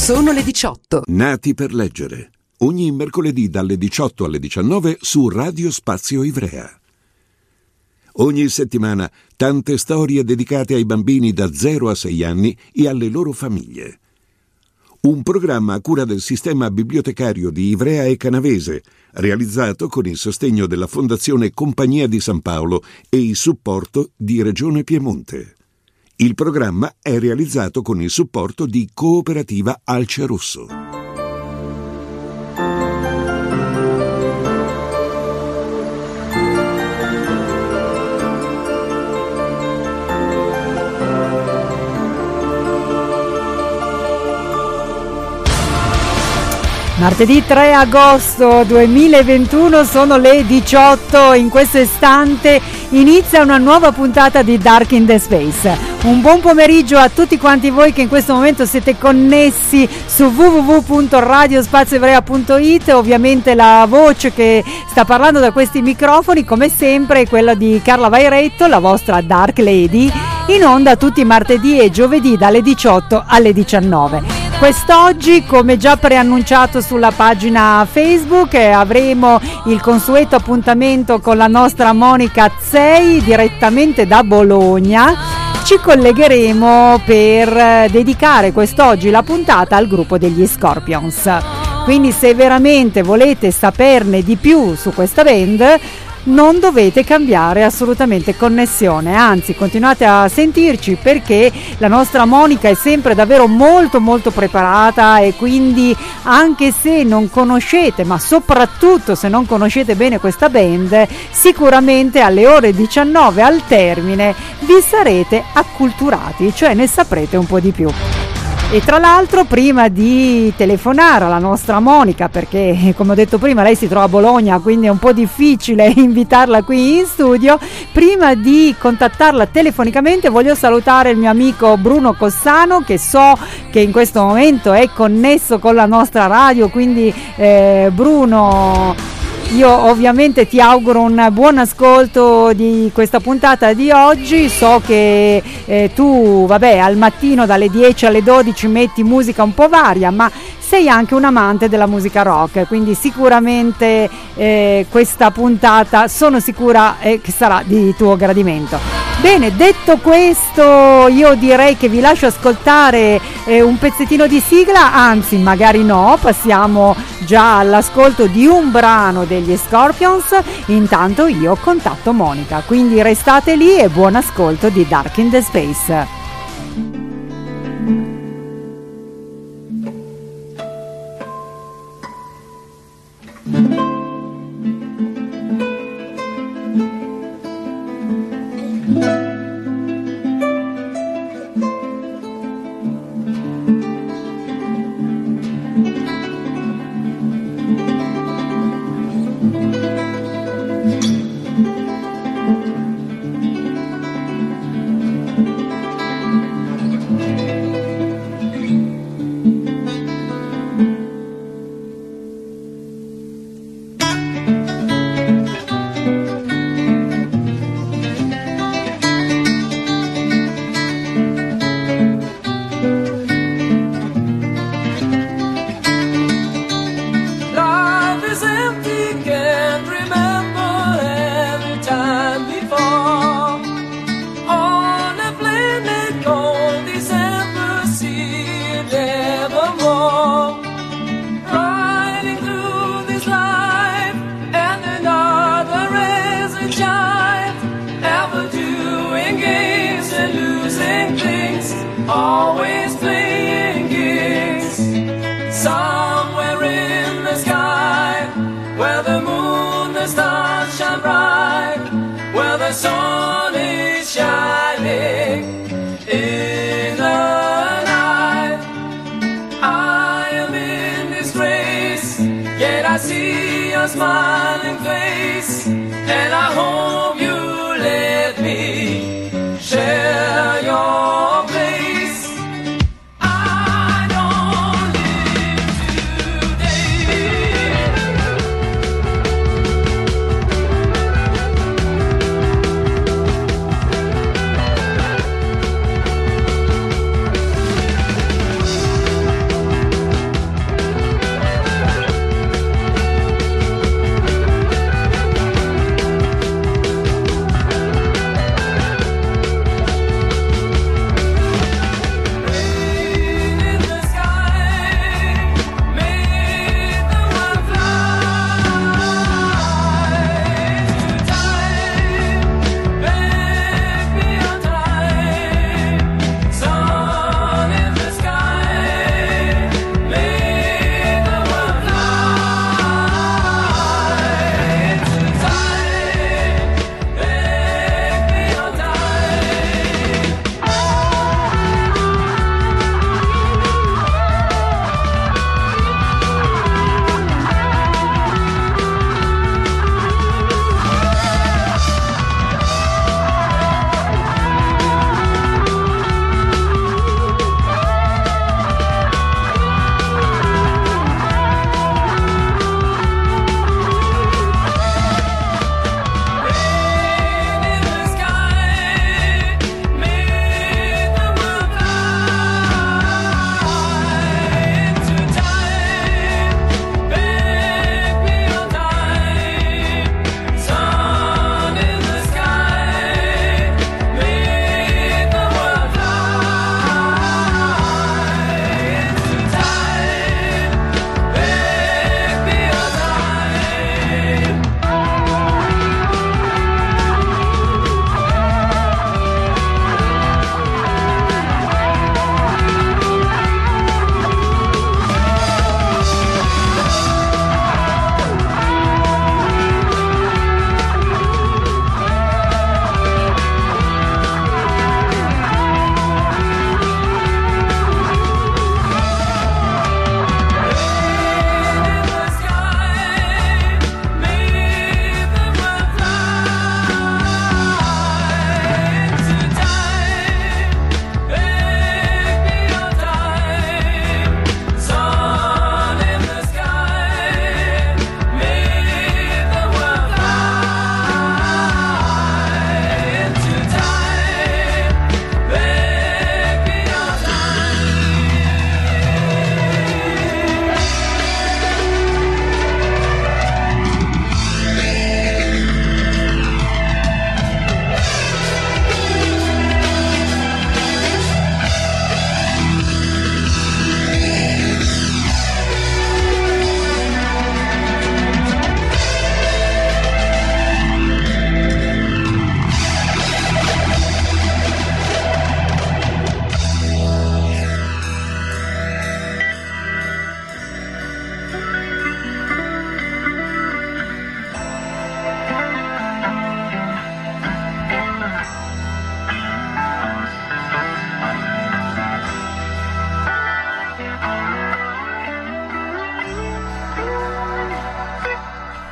Sono le 18. Nati per leggere. Ogni mercoledì dalle 18 alle 19 su Radio Spazio Ivrea. Ogni settimana tante storie dedicate ai bambini da 0 a 6 anni e alle loro famiglie. Un programma a cura del sistema bibliotecario di Ivrea e Canavese, realizzato con il sostegno della Fondazione Compagnia di San Paolo e il supporto di Regione Piemonte. Il programma è realizzato con il supporto di Cooperativa Alce Rosso. Martedì 3 agosto 2021, sono le 18, in questo istante inizia una nuova puntata di Dark in the Space. Un buon pomeriggio a tutti quanti voi che in questo momento siete connessi su www.radiospazioivrea.it. Ovviamente la voce che sta parlando da questi microfoni, come sempre, è quella di Carla Vairetto, la vostra Dark Lady, in onda tutti i martedì e giovedì dalle 18 alle 19. Quest'oggi, come già preannunciato sulla pagina Facebook, avremo il consueto appuntamento con la nostra Monica Zei direttamente da Bologna. Ci collegheremo per dedicare quest'oggi la puntata al gruppo degli Scorpions. Quindi se veramente volete saperne di più su questa band, non dovete cambiare assolutamente connessione, anzi continuate a sentirci, perché la nostra Monica è sempre davvero molto molto preparata, e quindi anche se non conoscete, ma soprattutto se non conoscete bene questa band, sicuramente alle ore 19 al termine vi sarete acculturati, cioè ne saprete un po' di più. E tra l'altro, prima di telefonare alla nostra Monica, perché come ho detto prima lei si trova a Bologna, quindi è un po' difficile invitarla qui in studio, prima di contattarla telefonicamente voglio salutare il mio amico Bruno Cossano, che so che in questo momento è connesso con la nostra radio, quindi Bruno, io ovviamente ti auguro un buon ascolto di questa puntata di oggi. So che tu, al mattino dalle 10 alle 12 metti musica un po' varia, ma sei anche un amante della musica rock, quindi sicuramente questa puntata sono sicura che sarà di tuo gradimento. Bene, detto questo, io direi che vi lascio ascoltare un pezzettino di sigla, anzi magari no, passiamo già all'ascolto di un brano degli Scorpions. Intanto io contatto Monica, quindi restate lì e buon ascolto di Dark in the Space. Smiling face, and I hope you let me share your place. I don't live today.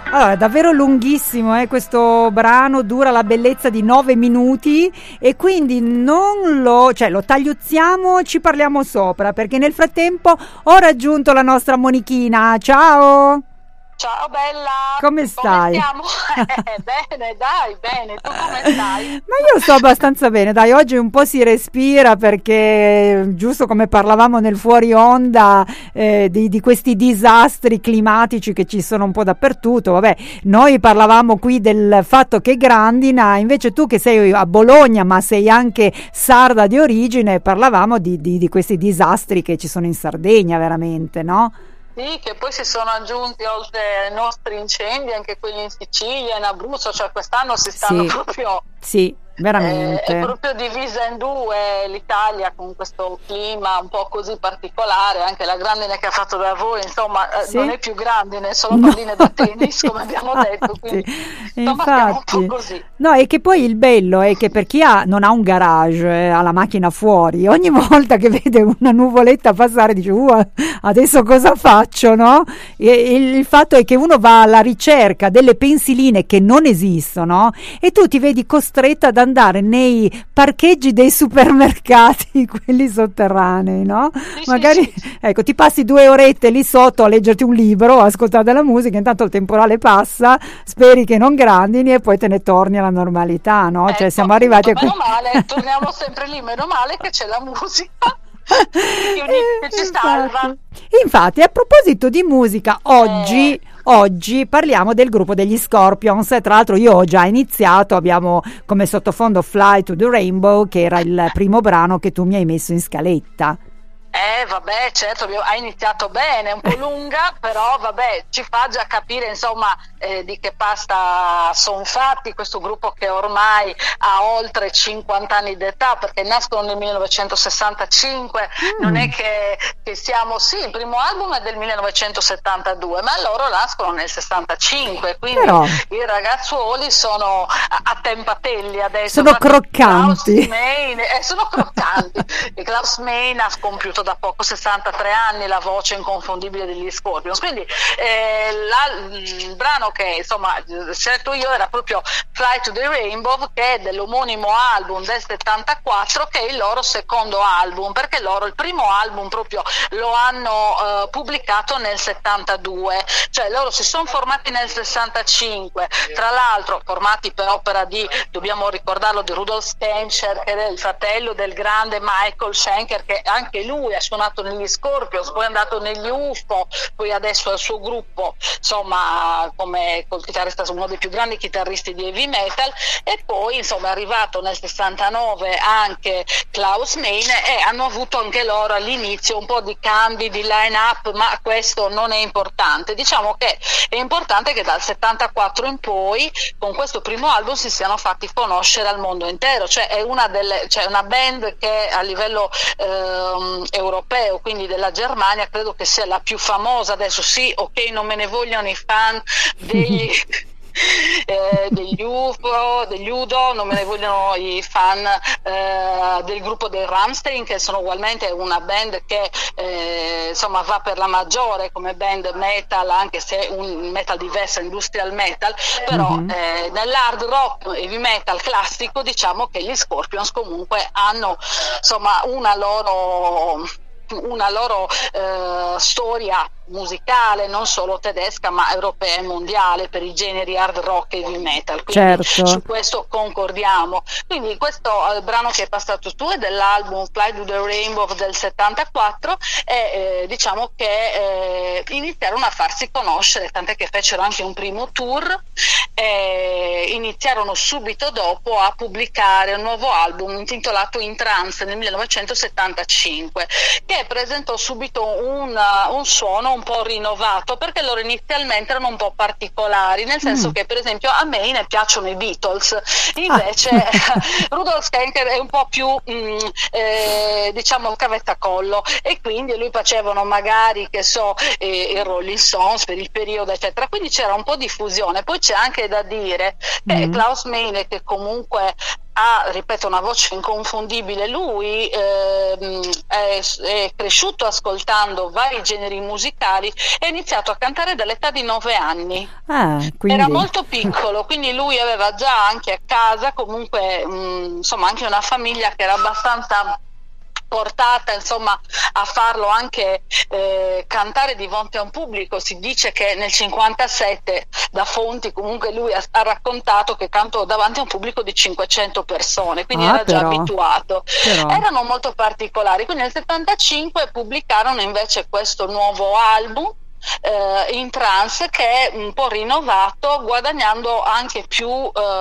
Allora, è davvero lunghissimo, questo brano dura la bellezza di 9 minuti e quindi lo tagliuzziamo, ci parliamo sopra, perché nel frattempo ho raggiunto la nostra Monichina. Ciao! Ciao bella! Come stai? Come stiamo? Bene, dai, bene. Tu come stai? Ma io sto abbastanza bene, dai, oggi un po' si respira perché, giusto come parlavamo nel fuori onda, di questi disastri climatici che ci sono un po' dappertutto. Vabbè, noi parlavamo qui del fatto che grandina, invece tu che sei a Bologna ma sei anche sarda di origine, parlavamo di questi disastri che ci sono in Sardegna veramente, no? Sì, che poi si sono aggiunti oltre ai nostri incendi anche quelli in Sicilia, in Abruzzo, cioè quest'anno si stanno proprio... Sì, veramente. È proprio divisa in due l'Italia con questo clima un po' così particolare, anche la grandine che ha fatto da voi, insomma, non è più grandine, sono palline da tennis, come abbiamo detto, quindi insomma stiamo un po' così. No, e che poi il bello è che per chi non ha un garage, ha la macchina fuori, ogni volta che vede una nuvoletta passare dice adesso cosa faccio, no? E il fatto è che uno va alla ricerca delle pensiline che non esistono e tu ti vedi costretta ad andare nei parcheggi dei supermercati, quelli sotterranei, no? Sì, Magari sì. Ecco, ti passi 2 orette lì sotto a leggerti un libro, a ascoltare della musica, intanto il temporale passa, speri che non grandini e poi te ne torni alla normalità, no? Cioè siamo arrivati meno male, torniamo sempre lì, meno male che c'è la musica che ci salva. Infatti, a proposito di musica, oggi parliamo del gruppo degli Scorpions. Tra l'altro io ho già iniziato, abbiamo come sottofondo Fly to the Rainbow, che era il primo brano che tu mi hai messo in scaletta. Vabbè, certo, ha iniziato bene, un po' lunga, però vabbè, ci fa già capire insomma di che pasta sono fatti questo gruppo che ormai ha oltre 50 anni d'età, perché nascono nel 1965, non è che siamo, sì, il primo album è del 1972, ma loro nascono nel 65, quindi però i ragazzuoli sono a tempatelli adesso. Sono croccanti. Sono croccanti. E Klaus Meine ha compiuto da poco 63 anni, la voce inconfondibile degli Scorpions, quindi il brano che insomma scelto io era proprio Fly to the Rainbow, che è dell'omonimo album del 74, che è il loro secondo album, perché loro il primo album proprio lo hanno pubblicato nel 72, cioè loro si sono formati nel 65, tra l'altro formati per opera dobbiamo ricordarlo, di Rudolf Schenker, che è il fratello del grande Michael Schenker, che anche lui ha suonato negli Scorpions, poi è andato negli UFO, poi adesso ha il suo gruppo, insomma, come col chitarrista, uno dei più grandi chitarristi di heavy metal, e poi insomma è arrivato nel 69 anche Klaus Meine, e hanno avuto anche loro all'inizio un po' di cambi di line up, ma questo non è importante. Diciamo che è importante che dal 74 in poi con questo primo album si siano fatti conoscere al mondo intero, cioè è una band che a livello europeo, quindi della Germania, credo che sia la più famosa adesso. Sì, ok, non me ne vogliono i fan degli UFO, degli Udo, non me ne vogliono i fan del gruppo dei Rammstein, che sono ugualmente una band che insomma va per la maggiore come band metal, anche se un metal diverso, industrial metal, però nell'hard rock heavy metal classico diciamo che gli Scorpions comunque hanno insomma una loro storia musicale non solo tedesca ma europea e mondiale per i generi hard rock e heavy metal, quindi certo, su questo concordiamo. Quindi questo brano che hai passato tu è dell'album Fly to the Rainbow del 74 e diciamo che iniziarono a farsi conoscere, tant'è che fecero anche un primo tour e iniziarono subito dopo a pubblicare un nuovo album intitolato In Trance nel 1975, che presentò subito un suono un po' rinnovato, perché loro inizialmente erano un po' particolari, nel senso che per esempio a me ne piacciono i Beatles, invece Rudolf Schenker è un po' più diciamo cavettacollo, e quindi lui facevano magari i Rolling Stones per il periodo eccetera, quindi c'era un po' di fusione. Poi c'è anche da dire che Klaus Meine, che comunque ha, ripeto, una voce inconfondibile. Lui è cresciuto ascoltando vari generi musicali e ha iniziato a cantare dall'età di 9 anni. Quindi... Era molto piccolo, quindi lui aveva già anche a casa comunque insomma anche una famiglia che era abbastanza portata insomma a farlo anche cantare di fronte a un pubblico. Si dice che nel 57, da fonti comunque, lui ha raccontato che cantò davanti a un pubblico di 500 persone, quindi era già abituato. Erano molto particolari. Quindi nel 75 pubblicarono invece questo nuovo album in trance, che è un po' rinnovato, guadagnando anche più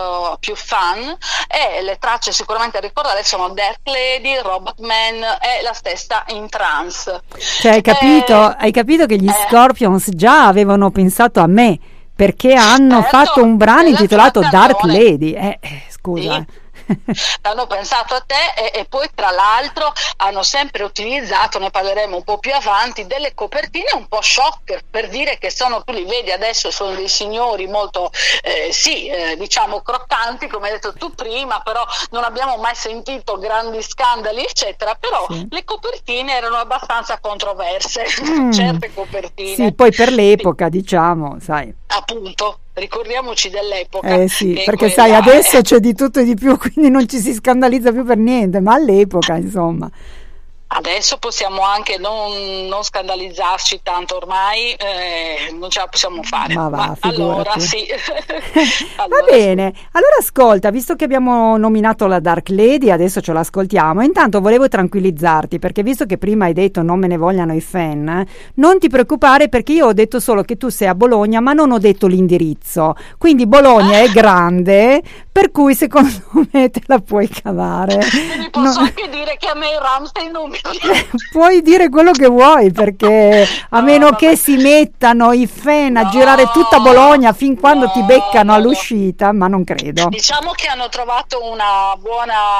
fan, e le tracce sicuramente a ricordare sono Dark Lady, Robot Man e la stessa In Trance. Cioè, hai capito che gli Scorpions già avevano pensato a me, perché hanno fatto un brano intitolato Dark Lady, scusa. Sì. Hanno pensato a te e poi tra l'altro hanno sempre utilizzato, ne parleremo un po' più avanti, delle copertine un po' shocker, per dire che sono, tu li vedi adesso, sono dei signori molto diciamo croccanti, come hai detto tu prima, però non abbiamo mai sentito grandi scandali eccetera, però le copertine erano abbastanza controverse. Certe copertine, sì, poi per l'epoca diciamo, sai, appunto, ricordiamoci dell'epoca. Sì, perché sai, adesso c'è di tutto e di più, quindi non ci si scandalizza più per niente, ma all'epoca insomma. Adesso possiamo anche non scandalizzarci tanto, ormai non ce la possiamo fare. Ma allora sì. Va bene, allora ascolta, visto che abbiamo nominato la Dark Lady, adesso ce l'ascoltiamo. Intanto volevo tranquillizzarti, perché visto che prima hai detto non me ne vogliano i fan, non ti preoccupare, perché io ho detto solo che tu sei a Bologna, ma non ho detto l'indirizzo, quindi Bologna è grande, per cui secondo me te la puoi cavare. Quindi posso anche dire che a me i Rammstein non mi... Puoi dire quello che vuoi, perché a meno che si mettano i fan a girare tutta Bologna fin quando ti beccano all'uscita, ma non credo. Diciamo che hanno trovato una buona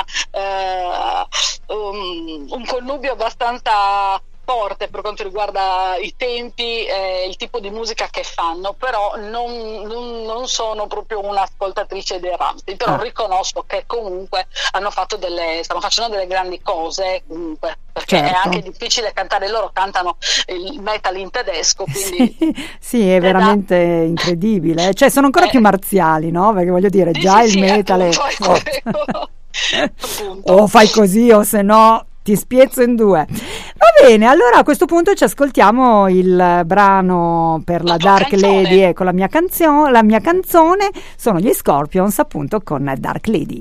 un connubio abbastanza forte per quanto riguarda i tempi e il tipo di musica che fanno, però non sono proprio un'ascoltatrice dei Rammstein, però riconosco che comunque stanno facendo delle grandi cose comunque, perché è anche difficile cantare, loro cantano il metal in tedesco, quindi sì, è veramente incredibile, cioè sono ancora più marziali, no? Perché voglio dire, già il metal è o fai così o se no ti spiezzo in due. Va bene, allora a questo punto ci ascoltiamo il brano per la Dark Lady, ecco la mia canzone sono gli Scorpions, appunto, con Dark Lady.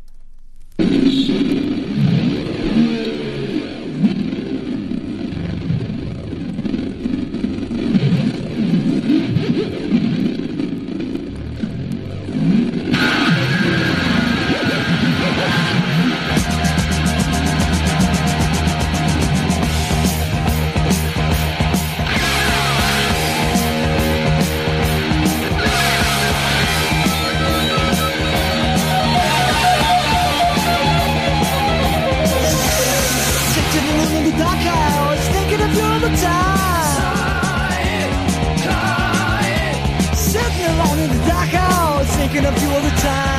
Thinking of you all the time.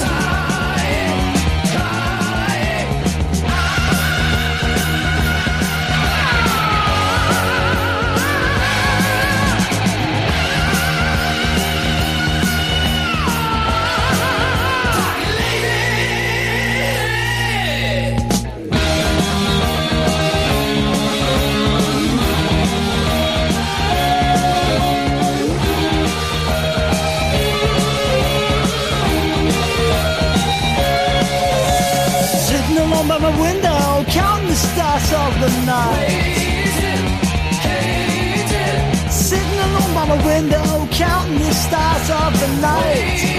By my window, counting the stars of the night. Sitting alone by my window, counting the stars of the night.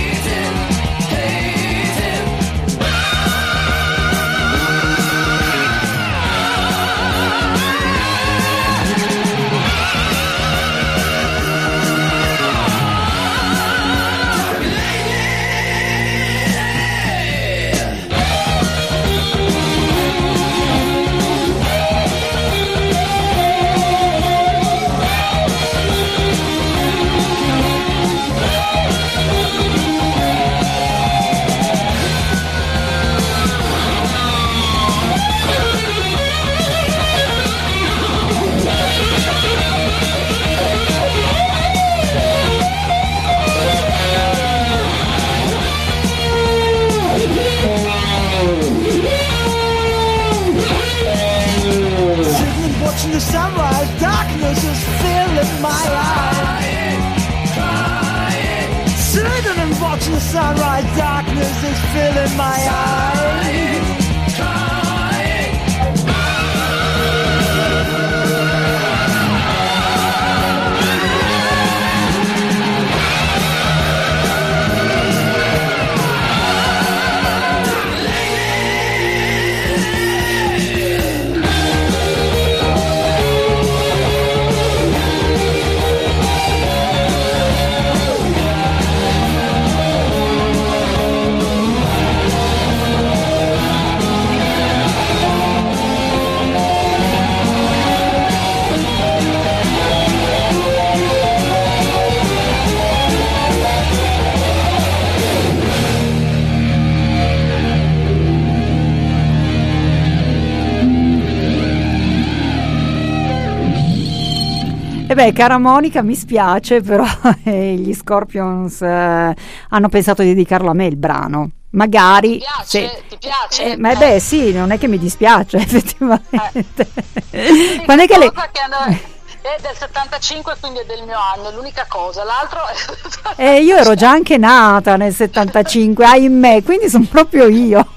sunrise darkness is filling my eyes. E beh, cara Monica, mi spiace, però gli Scorpions hanno pensato di dedicarlo a me il brano. Magari ti piace? Ti piace? ma beh, sì, non è che mi dispiace effettivamente. Quando è che è del 75, quindi è del mio anno, è l'unica cosa, l'altro io ero già anche nata nel 75, ahimè, quindi sono proprio io.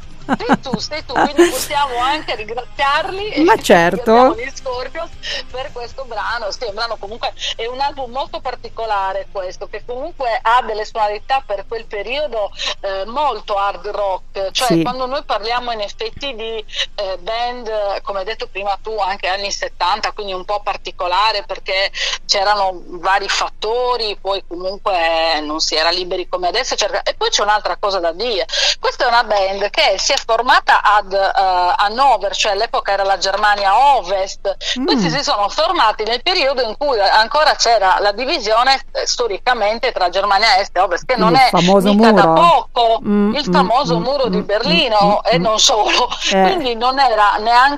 Sei tu, quindi possiamo anche ringraziarli. Ma certo. Gli Scorpions per questo brano. Sì, è un brano, comunque è un album molto particolare questo, che comunque ha delle sonorità per quel periodo molto hard rock, cioè sì. Quando noi parliamo in effetti di band, come hai detto prima tu, anche anni 70, quindi un po' particolare perché c'erano vari fattori, poi comunque non si era liberi come adesso, e poi c'è un'altra cosa da dire. Questa è una band che si è formata ad Hannover, cioè all'epoca era la Germania Ovest. Questi si sono formati nel periodo in cui ancora c'era la divisione storicamente tra Germania Est e Ovest, che non è mica da poco, il famoso muro di Berlino e non solo, quindi non era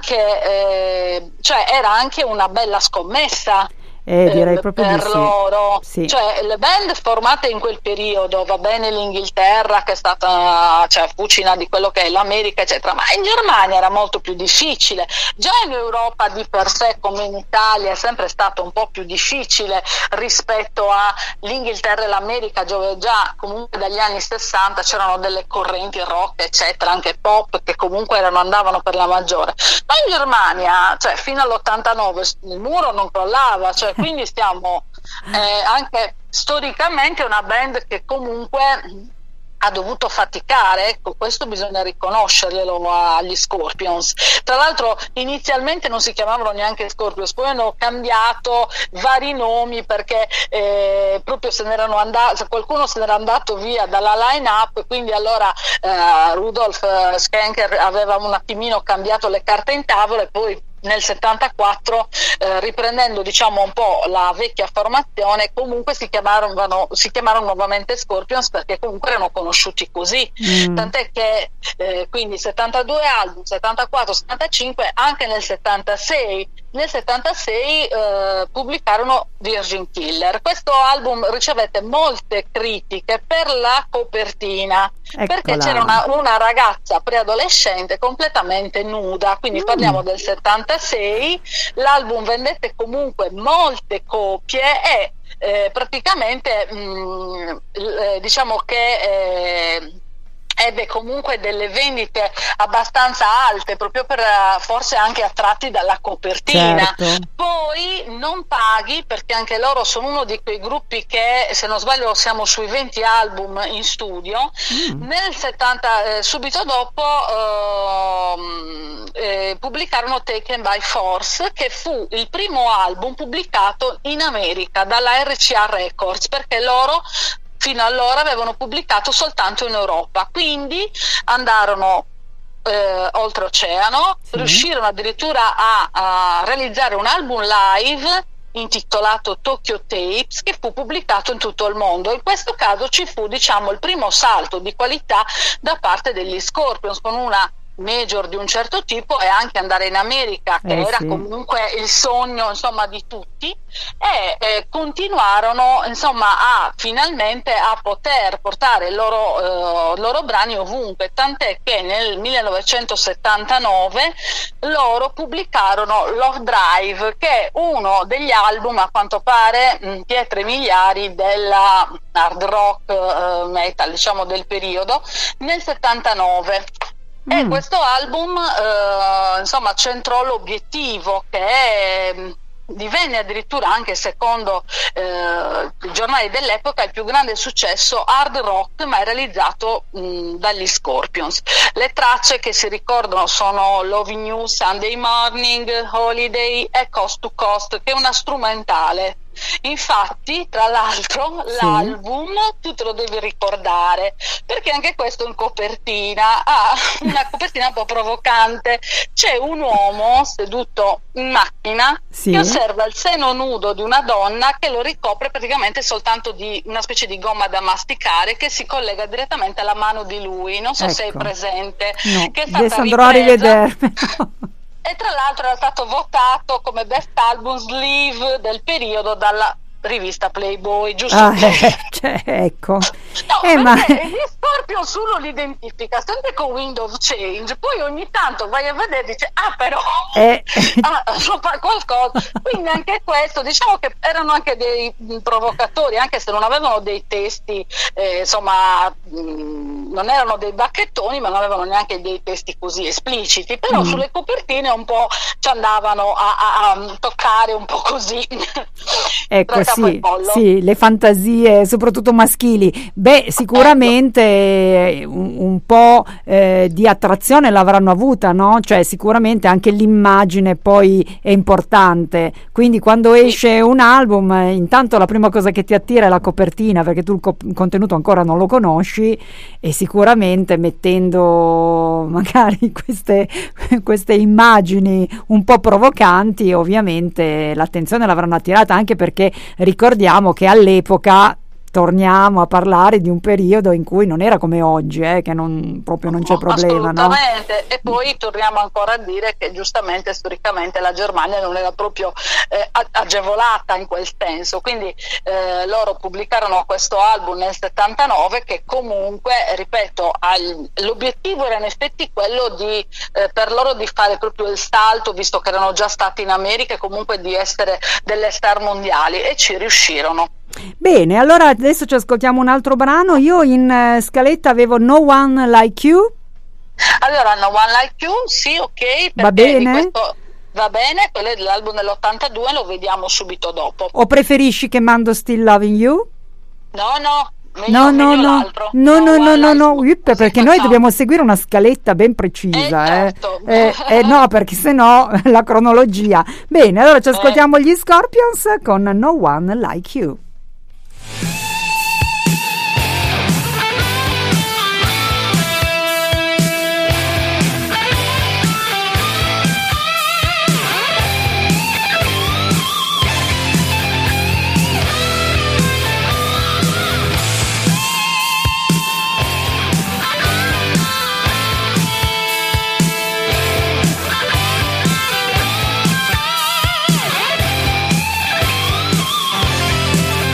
neanche cioè era anche una bella scommessa direi proprio per di sì. loro, sì. Cioè le band formate in quel periodo, va bene l'Inghilterra che è stata fucina di quello che è l'America eccetera, ma in Germania era molto più difficile, già in Europa di per sé come in Italia è sempre stato un po' più difficile rispetto all'Inghilterra e l'America, dove già comunque dagli anni 60 c'erano delle correnti rock eccetera, anche pop, che comunque andavano per la maggiore, ma in Germania fino all'89 il muro non crollava, quindi stiamo anche storicamente una band che comunque ha dovuto faticare, ecco, questo bisogna riconoscerglielo agli Scorpions. Tra l'altro inizialmente non si chiamavano neanche Scorpions, poi hanno cambiato vari nomi perché proprio qualcuno se n'era andato via dalla line-up, quindi allora Rudolf Schenker aveva un attimino cambiato le carte in tavola, e poi nel 74 riprendendo diciamo un po' la vecchia formazione, comunque si chiamarono nuovamente Scorpions, perché comunque erano conosciuti così, tant'è che quindi 72 album, 74, 75, anche nel 76 pubblicarono Virgin Killer. Questo album ricevette molte critiche per la copertina. Eccola. Perché c'era una ragazza preadolescente completamente nuda, quindi parliamo del 76, l'album vendette comunque molte copie e praticamente diciamo che ebbe comunque delle vendite abbastanza alte, proprio per forse anche attratti dalla copertina. Certo. Poi non paghi, perché anche loro sono uno di quei gruppi che, se non sbaglio, siamo sui 20 album in studio. Nel 70 subito dopo pubblicarono Taken by Force, che fu il primo album pubblicato in America dalla RCA Records, perché loro fino allora avevano pubblicato soltanto in Europa, quindi andarono oltreoceano, riuscirono addirittura a realizzare un album live intitolato Tokyo Tapes, che fu pubblicato in tutto il mondo. In questo caso ci fu, diciamo, il primo salto di qualità da parte degli Scorpions, con una major di un certo tipo e anche andare in America, che era sì. comunque il sogno, insomma, di tutti, e continuarono, insomma, finalmente a poter portare i loro brani ovunque, tant'è che nel 1979 loro pubblicarono Love Drive, che è uno degli album, a quanto pare, pietre miliari della hard rock metal, diciamo, del periodo, nel 79. E questo album insomma centrò l'obiettivo che divenne addirittura, anche secondo i giornali dell'epoca, il più grande successo hard rock mai realizzato dagli Scorpions. Le tracce che si ricordano sono Loving You, Sunday Morning, Holiday e Coast to Coast, che è una strumentale. Infatti, tra l'altro, l'album tu te lo devi ricordare, perché anche questo in copertina ha una copertina un po' provocante. C'è un uomo seduto in macchina che osserva il seno nudo di una donna che lo ricopre praticamente soltanto di una specie di gomma da masticare che si collega direttamente alla mano di lui. Non so se è presente. No, che è stata adesso andrò a rivedermi. E tra l'altro era stato votato come best album sleeve del periodo dalla rivista Playboy, giusto? Ecco. No, ma gli Scorpion solo l'identifica sempre con Wind of Change, poi ogni tanto vai a vedere e dice però fa qualcosa. Quindi anche questo, diciamo che erano anche dei provocatori, anche se non avevano dei testi insomma non erano dei bacchettoni, ma non avevano neanche dei testi così espliciti, però sulle copertine un po' ci andavano a toccare un po' così. Ecco, sì, le fantasie soprattutto maschili. Beh, sicuramente un po' di attrazione l'avranno avuta, no? Cioè sicuramente anche l'immagine poi è importante, quindi quando esce un album intanto la prima cosa che ti attira è la copertina, perché tu il contenuto ancora non lo conosci, e sicuramente mettendo magari queste immagini un po' provocanti ovviamente l'attenzione l'avranno attirata, anche perché ricordiamo che all'epoca torniamo a parlare di un periodo in cui non era come oggi, che non c'è problema, no? Assolutamente. E poi torniamo ancora a dire che giustamente storicamente la Germania non era proprio agevolata in quel senso, quindi loro pubblicarono questo album nel 79 che comunque, ripeto, l'obiettivo era in effetti quello di per loro di fare proprio il salto, visto che erano già stati in America, e comunque di essere delle star mondiali, e ci riuscirono. Bene, allora adesso ci ascoltiamo un altro brano. Io in scaletta avevo No One Like You. Allora, No One Like You, sì, ok, va bene? Va bene, quello è dell'album dell'82, lo vediamo subito dopo. O preferisci che mando Still Loving You? No, perché noi dobbiamo seguire una scaletta ben precisa, certo. No, perché sennò la cronologia. Bene, allora ci ascoltiamo gli Scorpions con No One Like You. Thank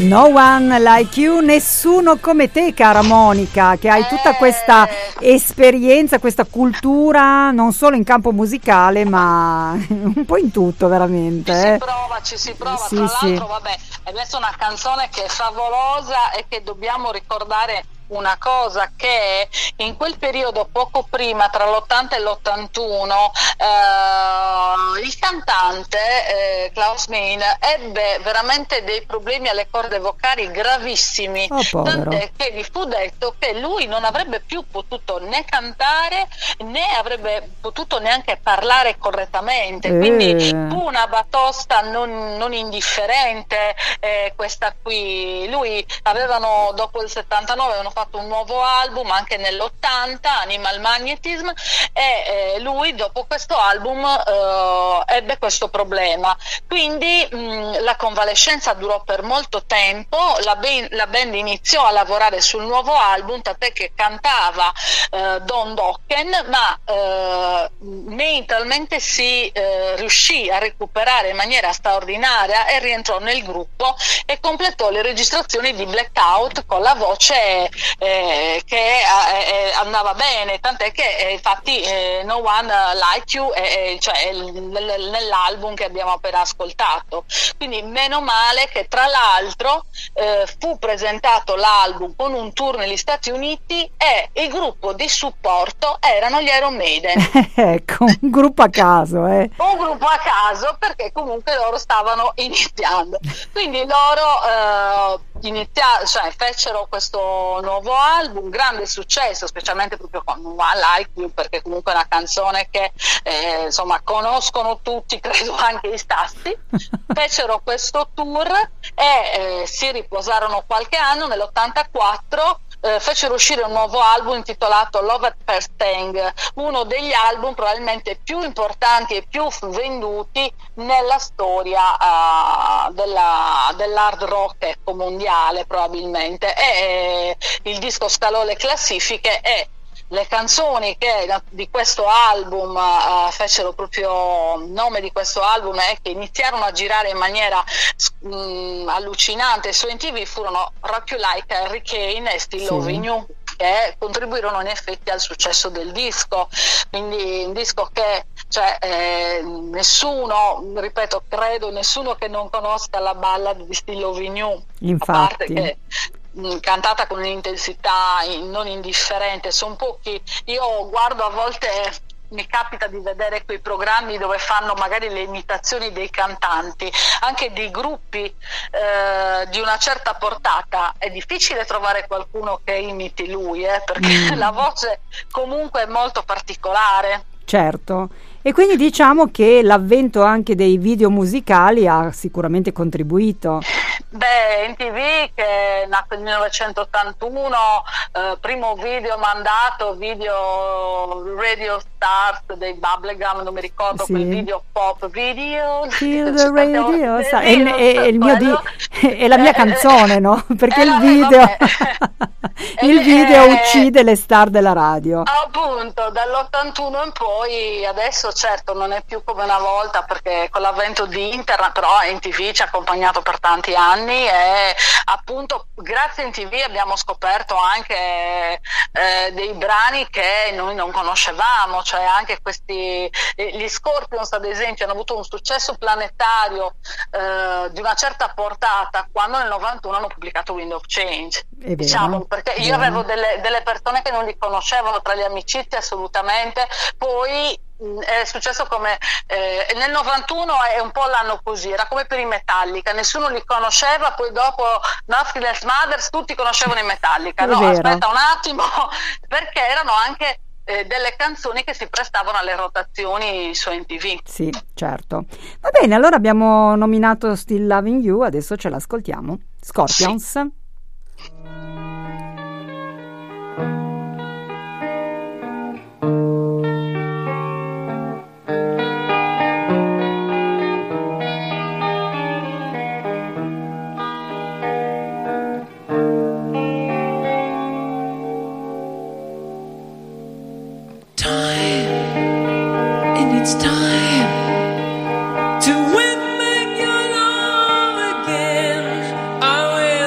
No One Like You, nessuno come te, cara Monica, che hai tutta questa esperienza, questa cultura non solo in campo musicale ma un po' in tutto veramente. Ci si prova, Sì, tra sì. l'altro vabbè, è questa una canzone che è favolosa e che dobbiamo ricordare una cosa, che in quel periodo poco prima, tra l'80 e l'81, il cantante Klaus Meine ebbe veramente dei problemi alle corde vocali gravissimi, Oh, povero. tant'è che gli fu detto che lui non avrebbe più potuto né cantare né avrebbe potuto neanche parlare correttamente, quindi fu una batosta non indifferente, questa qui. Lui dopo il 79 avevano fatto un nuovo album anche nell'80, Animal Magnetism, e lui dopo questo album ebbe questo problema, quindi la convalescenza durò per molto tempo. La band iniziò a lavorare sul nuovo album, tant'è che cantava Don Dokken, ma mentalmente si riuscì a recuperare in maniera straordinaria e rientrò nel gruppo e completò le registrazioni di Blackout con la voce che andava bene, tant'è che infatti No One Like You cioè nell'album che abbiamo appena ascoltato. Quindi meno male che tra l'altro fu presentato l'album con un tour negli Stati Uniti e il gruppo di supporto erano gli Iron Maiden. Ecco, un gruppo a caso, Un gruppo a caso, perché comunque loro stavano iniziando, quindi loro fecero questo nuovo album, grande successo, specialmente proprio con One Like You, perché comunque è una canzone che insomma conoscono tutti, credo anche i stassi. Fecero questo tour e si riposarono qualche anno. Nell'84 fecero uscire un nuovo album intitolato Love at First Thing, uno degli album probabilmente più importanti e più venduti nella storia dell'hard rock, ecco, mondiale probabilmente, e il disco scalò le classifiche e le canzoni che di questo album fecero proprio nome di questo album e che iniziarono a girare in maniera allucinante su MTV furono Rock You Like Harry Kane e Still Loving You, che contribuirono in effetti al successo del disco. Quindi un disco che nessuno, ripeto, credo nessuno che non conosca la ballad di Still Loving You, infatti. a parte che cantata con un'intensità non indifferente. Sono pochi, io guardo a volte, mi capita di vedere quei programmi dove fanno magari le imitazioni dei cantanti, anche di gruppi di una certa portata. È difficile trovare qualcuno che imiti lui, perché la voce comunque è molto particolare. Certo, e quindi diciamo che l'avvento anche dei video musicali ha sicuramente contribuito. Beh, MTV che nacque nel 1981, primo video mandato, video Radio Stars dei Bubblegum, non mi ricordo, Sì. quel video pop video. Kill the radio, è la mia canzone, no? Perché il video uccide le star della radio. Appunto, dall'81 in poi, adesso certo non è più come una volta, perché con l'avvento di internet, però MTV ci ha accompagnato per tanti anni e appunto grazie a MTV abbiamo scoperto anche dei brani che noi non conoscevamo, cioè anche gli Scorpions ad esempio hanno avuto un successo planetario di una certa portata quando nel 91 hanno pubblicato Wind of Change, diciamo, perché io avevo delle persone che non li conoscevano tra le amicizie assolutamente. Poi è successo come nel 91 è un po' l'anno così, era come per i Metallica, nessuno li conosceva, poi dopo Nothing Else Matters tutti conoscevano i Metallica. No, aspetta un attimo, perché erano anche delle canzoni che si prestavano alle rotazioni su MTV. Sì, certo. Va bene, allora abbiamo nominato Still Loving You, adesso ce l'ascoltiamo. Scorpions. Sì. It's time to win back your love again. I will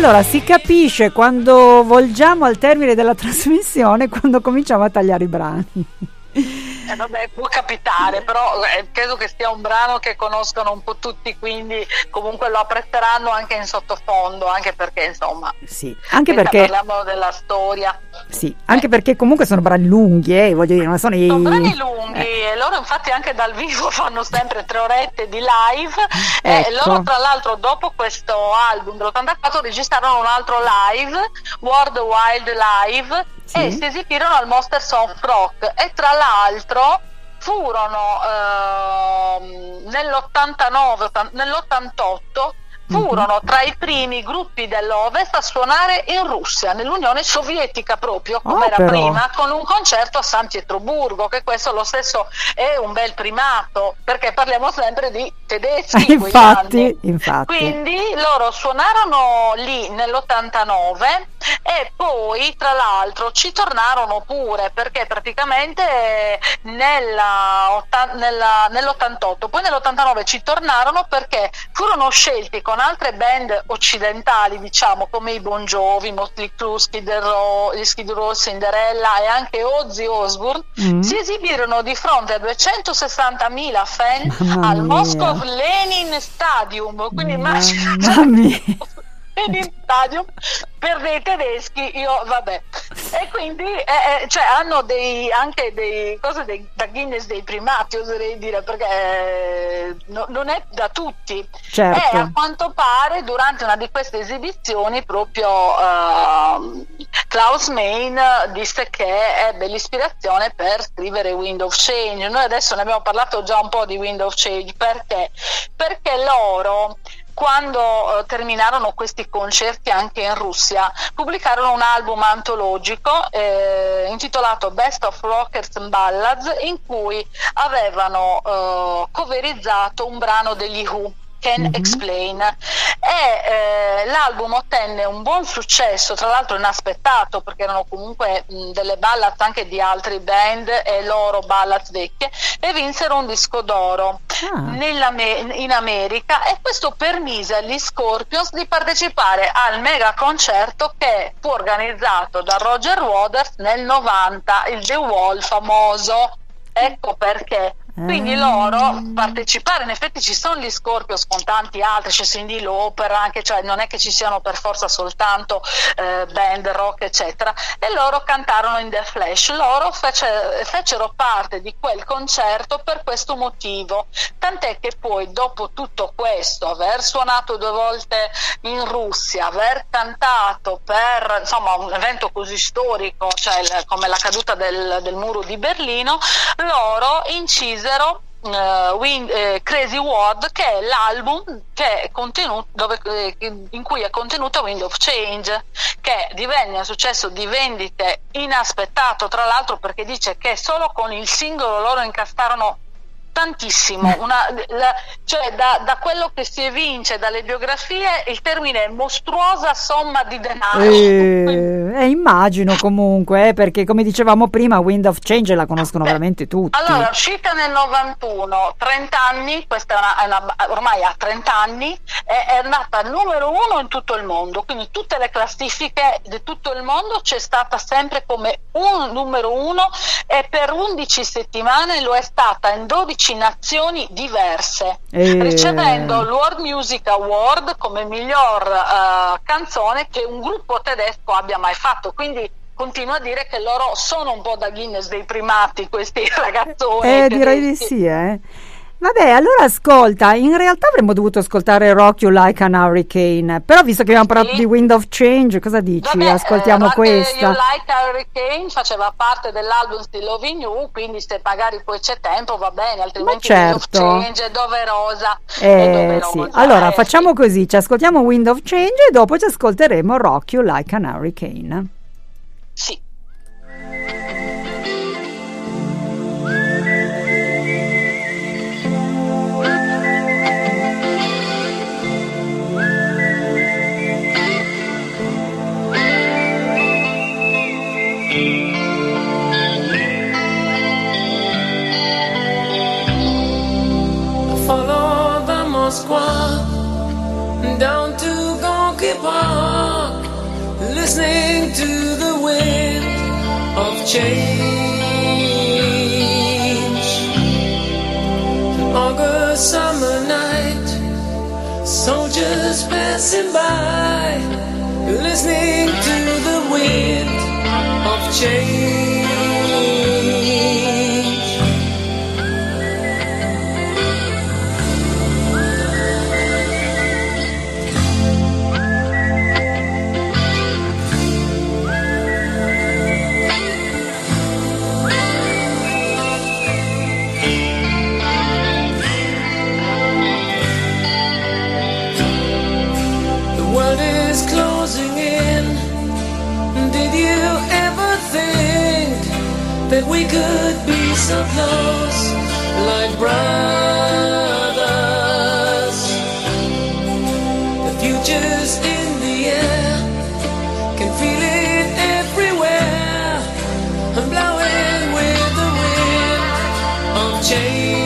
Allora, si capisce quando volgiamo al termine della trasmissione, quando cominciamo a tagliare i brani. Vabbè, può capitare, però credo che sia un brano che conoscono un po' tutti, quindi comunque lo apprezzeranno anche in sottofondo, anche perché insomma sì, anche perché parliamo della storia. Sì, anche perché comunque sono brani lunghi, voglio dire, non sono brani lunghi e loro infatti anche dal vivo fanno sempre 3 orette di live. Ecco. Loro tra l'altro dopo questo album dell'84 registrarono un altro live, World Wild Live, sì, e si esibirono al Monsters of Rock, e tra l'altro furono nell'88 furono tra i primi gruppi dell'Ovest a suonare in Russia, nell'Unione Sovietica proprio, come era prima, con un concerto a San Pietroburgo, che questo lo stesso è un bel primato, perché parliamo sempre di tedeschi in quegli anni. Infatti. Quindi loro suonarono lì nell'89 e poi tra l'altro ci tornarono pure, perché praticamente nell'88, poi nell'89 ci tornarono perché furono scelti con altre band occidentali, diciamo, come i Bon Jovi, Motley Crue, Skid Row, Cinderella e anche Ozzy Osbourne, si esibirono di fronte a 260.000 fan al Moscow Lenin Stadium, quindi immaginate Lenin Stadium per dei tedeschi, vabbè, e quindi cioè hanno anche dei cose da Guinness dei primati, oserei dire, perché non è da tutti. Certo. E a quanto pare durante una di queste esibizioni proprio Klaus Meine disse che ebbe l'ispirazione per scrivere Wind of Change. Noi adesso ne abbiamo parlato già un po' di Wind of Change, perché loro, quando terminarono questi concerti anche in Russia, pubblicarono un album antologico intitolato Best of Rockers and Ballads, in cui avevano coverizzato un brano degli Who, Can Explain, e l'album ottenne un buon successo, tra l'altro inaspettato, perché erano comunque delle ballads anche di altri band e loro ballads vecchie, e vinsero un disco d'oro in America, e questo permise agli Scorpions di partecipare al mega concerto che fu organizzato da Roger Waters nel 90, il The Wall famoso. Ecco perché. Quindi loro partecipare, in effetti ci sono gli Scorpions con tanti altri, c'è Cyndi Lauper anche, cioè non è che ci siano per forza soltanto band rock eccetera, e loro cantarono in The Flash. Loro fecero parte di quel concerto per questo motivo, tant'è che poi dopo tutto questo, aver suonato 2 volte in Russia, aver cantato per insomma un evento così storico, cioè come la caduta del muro di Berlino, loro incisero Crazy World, che è l'album che è contenuto in cui è contenuto Wind of Change, che divenne un successo di vendite inaspettato, tra l'altro, perché dice che solo con il singolo loro incassarono tantissimo, cioè da quello che si evince dalle biografie, il termine mostruosa somma di denaro. Immagino comunque, perché come dicevamo prima, Wind of Change la conoscono veramente tutti. Allora, uscita nel 91, 30 anni, questa ormai ha 30 anni, è nata numero 1 in tutto il mondo, quindi tutte le classifiche di tutto il mondo c'è stata sempre come un numero 1, e per 11 settimane lo è stata in 12 nazioni diverse, ricevendo il World Music Award come miglior canzone che un gruppo tedesco abbia mai fatto. Quindi continuo a dire che loro sono un po' da Guinness dei primati, questi ragazzoni. Direi di sì, Vabbè, allora ascolta, in realtà avremmo dovuto ascoltare Rock You Like an Hurricane, però visto che abbiamo parlato di Wind of Change, cosa dici? Vabbè, ascoltiamo questa. You Like a Hurricane faceva parte dell'album Still Loving You, quindi se magari poi c'è tempo va bene, altrimenti Wind of Change è doverosa. Sì. Allora facciamo così, ci ascoltiamo Wind of Change e dopo ci ascolteremo Rock You Like an Hurricane. Sì. Follow the Moskva down to Gorky Park. listening to the wind of change. An August summer night, soldiers passing by, listening to the wind of change. Closing in. Did you ever think that we could be so close, like brothers? The future's in the air, can feel it everywhere. I'm blowing with the wind of change.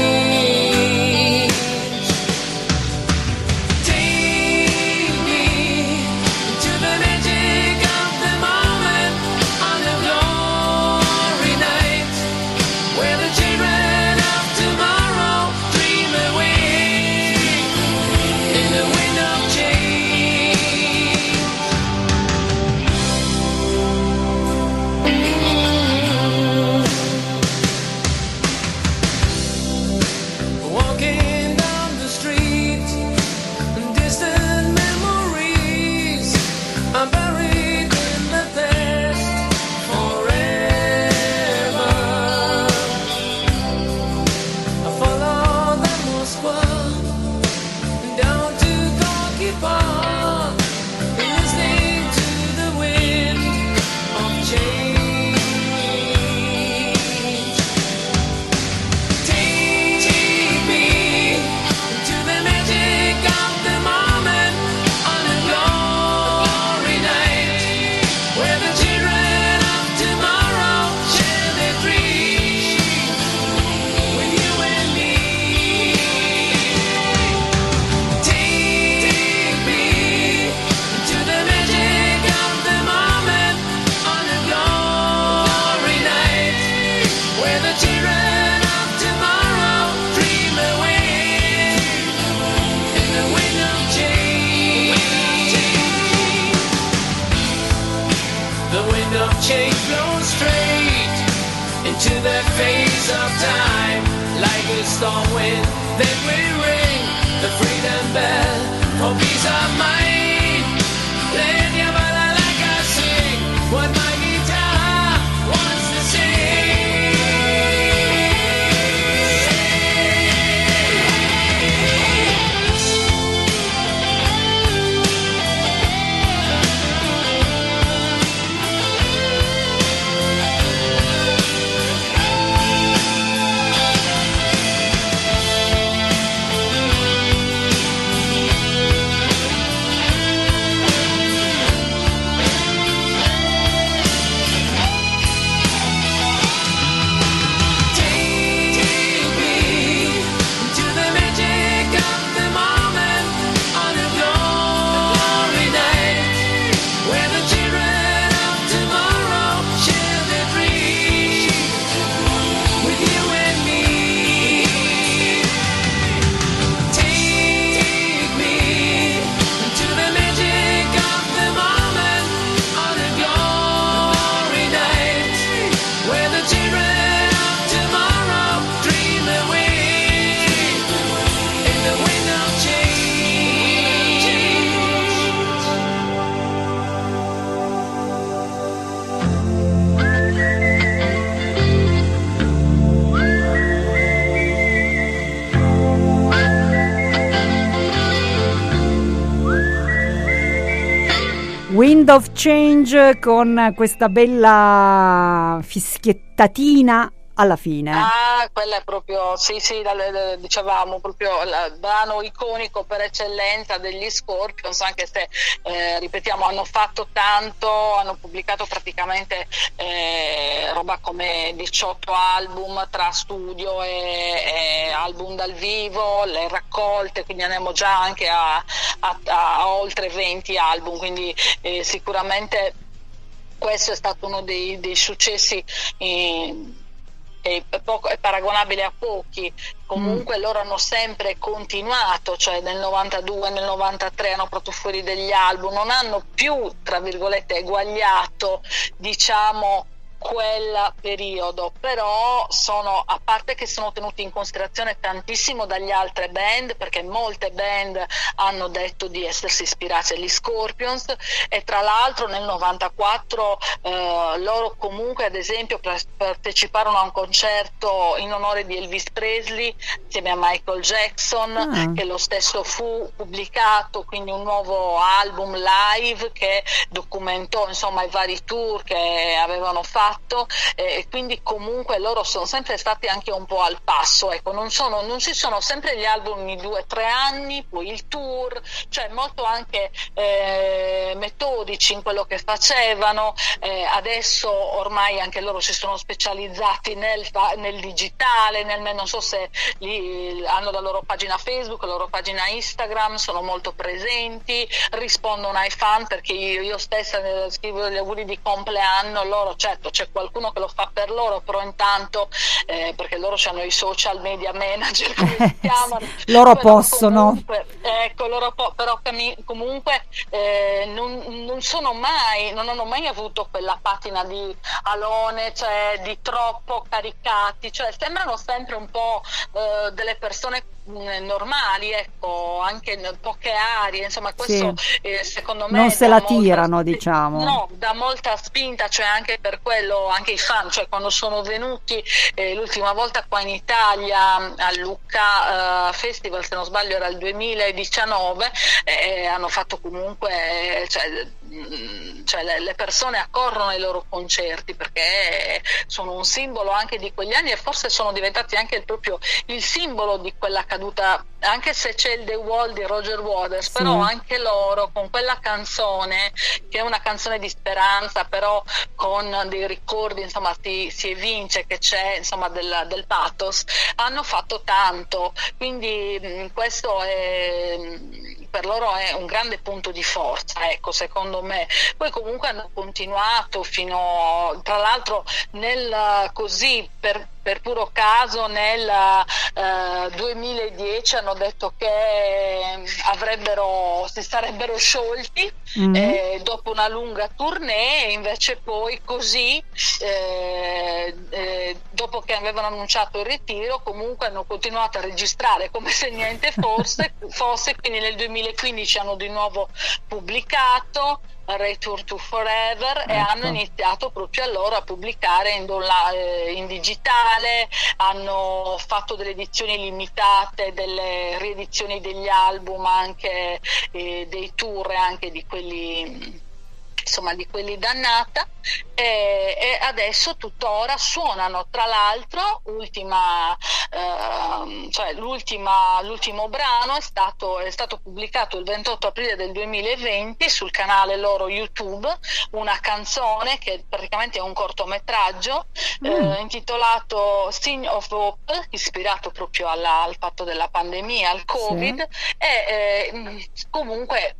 Change blows straight into that phase of time, like a storm wind. Then we ring the freedom bell for peace of mind. Let your body like I sing what my guitar wants to sing. Wind of Change, con questa bella fischiettatina alla fine. Quella è proprio, sì, dicevamo, proprio il brano iconico per eccellenza degli Scorpions, anche se, ripetiamo, hanno fatto tanto, hanno pubblicato praticamente roba come 18 album tra studio e album dal vivo, le raccolte, quindi andiamo già anche a oltre 20 album, quindi sicuramente questo è stato uno dei successi è paragonabile a pochi. Comunque loro hanno sempre continuato, cioè nel 92, nel 93 hanno portato fuori degli album, non hanno più, tra virgolette, eguagliato, diciamo, quel periodo, però a parte che sono tenuti in considerazione tantissimo dagli altre band, perché molte band hanno detto di essersi ispirati agli Scorpions, e tra l'altro nel 94 loro comunque, ad esempio, parteciparono a un concerto in onore di Elvis Presley insieme a Michael Jackson, che lo stesso fu pubblicato, quindi un nuovo album live che documentò, insomma, i vari tour che avevano fatto, e quindi comunque loro sono sempre stati anche un po' al passo, ecco, non si sono sempre gli album ogni 2 o 3 anni, poi il tour, cioè molto anche metodici in quello che facevano. Adesso ormai anche loro si sono specializzati nel digitale, non so se hanno la loro pagina Facebook, la loro pagina Instagram, sono molto presenti, rispondono ai fan, perché io stessa scrivo gli auguri di compleanno, loro, certo, c'è qualcuno che lo fa per loro, però intanto perché loro hanno i social media manager, come si chiamano, loro possono comunque, ecco, però comunque non hanno mai avuto quella patina di alone, cioè di troppo caricati, cioè sembrano sempre un po' delle persone normali, ecco, anche poche arie, insomma, questo secondo me non se la tirano, diciamo. No, dà molta spinta, cioè anche per quello, anche i fan, cioè quando sono venuti l'ultima volta qua in Italia al Lucca Festival, se non sbaglio era il 2019, hanno fatto comunque, cioè le persone accorrono ai loro concerti perché sono un simbolo anche di quegli anni, e forse sono diventati anche proprio il simbolo di quella caduta, anche se c'è il The Wall di Roger Waters, però anche loro con quella canzone, che è una canzone di speranza, però con dei ricordi, insomma, si evince che c'è, insomma, del pathos, hanno fatto tanto, quindi questo per loro è un grande punto di forza, ecco, secondo me. Poi comunque hanno continuato tra l'altro per puro caso nel 2010 hanno detto che si sarebbero sciolti dopo una lunga tournée, e invece poi così dopo che avevano annunciato il ritiro comunque hanno continuato a registrare come se niente fosse, quindi nel 2015 hanno di nuovo pubblicato Return to Forever, e hanno iniziato proprio allora a pubblicare in digitale, hanno fatto delle edizioni limitate, delle riedizioni degli album, anche dei tour, anche di quelli, insomma, di quelli dannata, e adesso tuttora suonano. Tra l'altro l'ultimo brano è stato pubblicato il 28 aprile del 2020 sul canale loro YouTube, una canzone che praticamente è un cortometraggio intitolato Sign of Hope, ispirato proprio al fatto della pandemia, al Covid, e comunque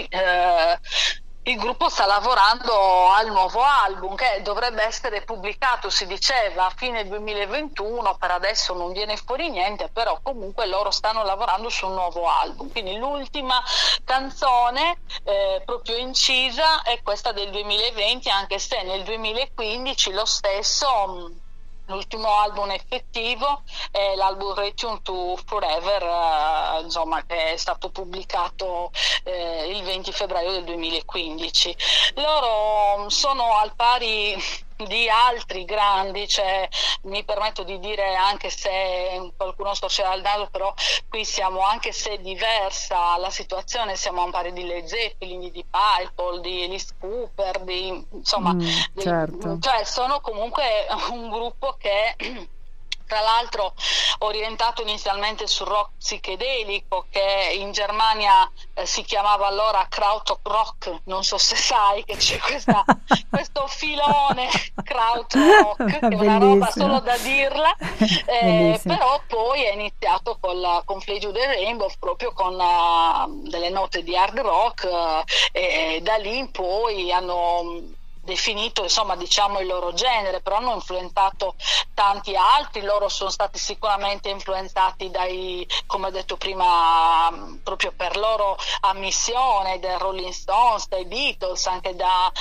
il gruppo sta lavorando al nuovo album, che dovrebbe essere pubblicato, si diceva, a fine 2021, per adesso non viene fuori niente, però comunque loro stanno lavorando su un nuovo album. Quindi l'ultima canzone proprio incisa è questa del 2020, anche se nel 2015 lo stesso... L'ultimo album effettivo è l'album Return to Forever insomma, che è stato pubblicato il 20 febbraio del 2015. Loro sono al pari di altri grandi, cioè, mi permetto di dire, anche se qualcuno storcerà il naso, però qui siamo, anche se diversa la situazione, siamo al pari di Led Zeppelin, di Deep Purple, di Alice Cooper, insomma, certo. cioè sono comunque un gruppo che tra l'altro orientato inizialmente sul rock psichedelico, che in Germania si chiamava allora Krautrock, non so se sai che c'è questo filone Krautrock, che è una roba solo da dirla, però poi è iniziato con Fly to the Rainbow, proprio con delle note di hard rock, e da lì in poi hanno definito, insomma, diciamo, il loro genere, però hanno influenzato tanti altri. Loro sono stati sicuramente influenzati dai, come ho detto prima, proprio per loro ammissione, dai Rolling Stones, dai Beatles, anche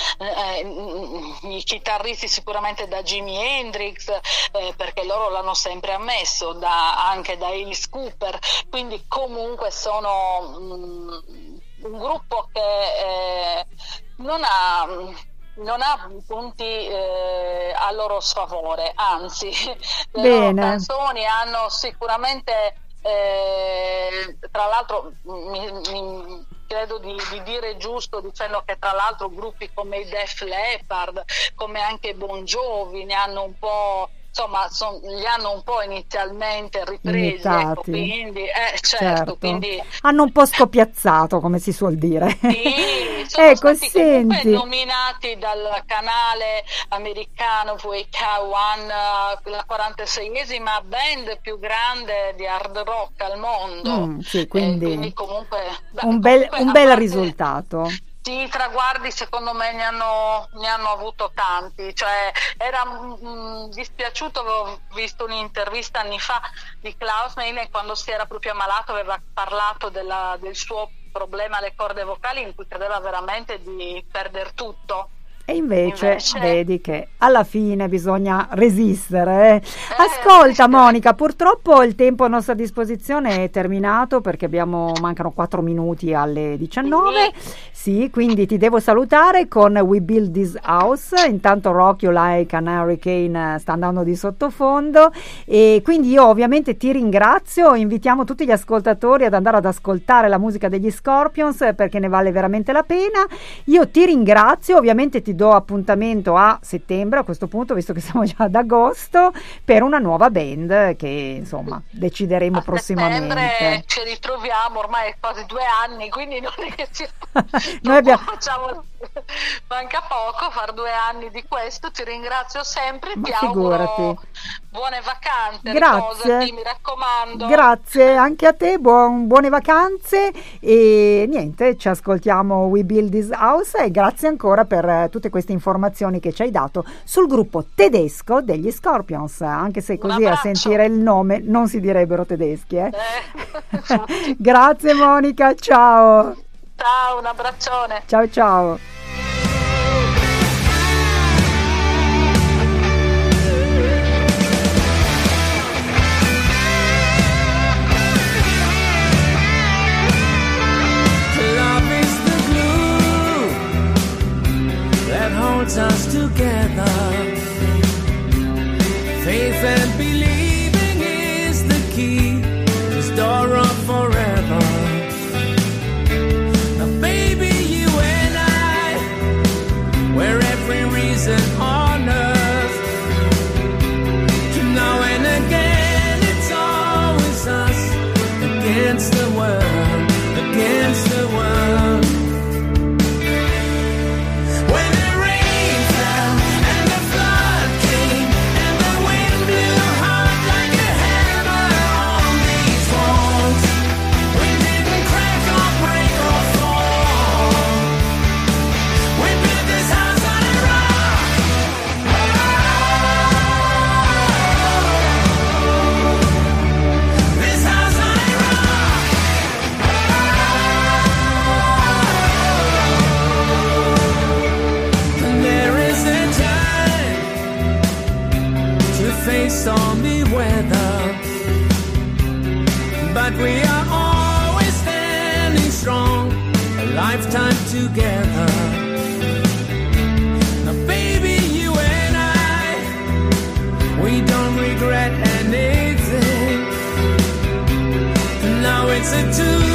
i chitarristi sicuramente da Jimi Hendrix, perché loro l'hanno sempre ammesso, anche da Alice Cooper, quindi comunque sono un gruppo che non ha punti a loro sfavore, anzi le loro canzoni hanno sicuramente, tra l'altro credo di dire giusto dicendo che tra l'altro gruppi come i Def Leppard, come anche Bon Jovi ne hanno un po', insomma, li hanno un po' inizialmente ripresi, ecco, quindi, certo, quindi hanno un po' scopiazzato, come si suol dire. Sì, sono ecco, stati senti, nominati dal canale americano VK1, la 46esima band più grande di hard rock al mondo. Sì, quindi comunque un bel risultato. Sì, i traguardi secondo me ne hanno avuto tanti, cioè era dispiaciuto, avevo visto un'intervista anni fa di Klaus Meine quando si era proprio ammalato, aveva parlato del suo problema alle corde vocali, in cui credeva veramente di perdere tutto. E invece vedi che alla fine bisogna resistere. Ascolta Monica, purtroppo il tempo a nostra disposizione è terminato, perché mancano 4 minuti alle 19. Sì, quindi ti devo salutare con We Build This House. Intanto Rock You Like an Hurricane sta andando di sottofondo, e quindi io ovviamente ti ringrazio. Invitiamo tutti gli ascoltatori ad andare ad ascoltare la musica degli Scorpions, perché ne vale veramente la pena. Io ti ringrazio, ovviamente ti do appuntamento a settembre, a questo punto, visto che siamo già ad agosto, per una nuova band che insomma decideremo prossimamente. A settembre ci ritroviamo, ormai è quasi 2 anni, quindi non è che noi facciamo, manca poco far 2 anni di questo. Ti ringrazio sempre, ti figurati. Auguro buone vacanze. Grazie, riposati, mi raccomando. Grazie anche a te, buone vacanze, e niente, ci ascoltiamo We Build This House, e grazie ancora per tutte queste informazioni che ci hai dato sul gruppo tedesco degli Scorpions, anche se così a sentire il nome non si direbbero tedeschi. Grazie Monica, ciao. Ciao, un abbraccione. Ciao ciao. Holds us together. Faith and believing is the key, this door of forever. Now baby, you and I, we're every reason on earth. Now and again it's always us against the world, against the world. lifetime together. Now baby, you and I, we don't regret anything. Now it's a two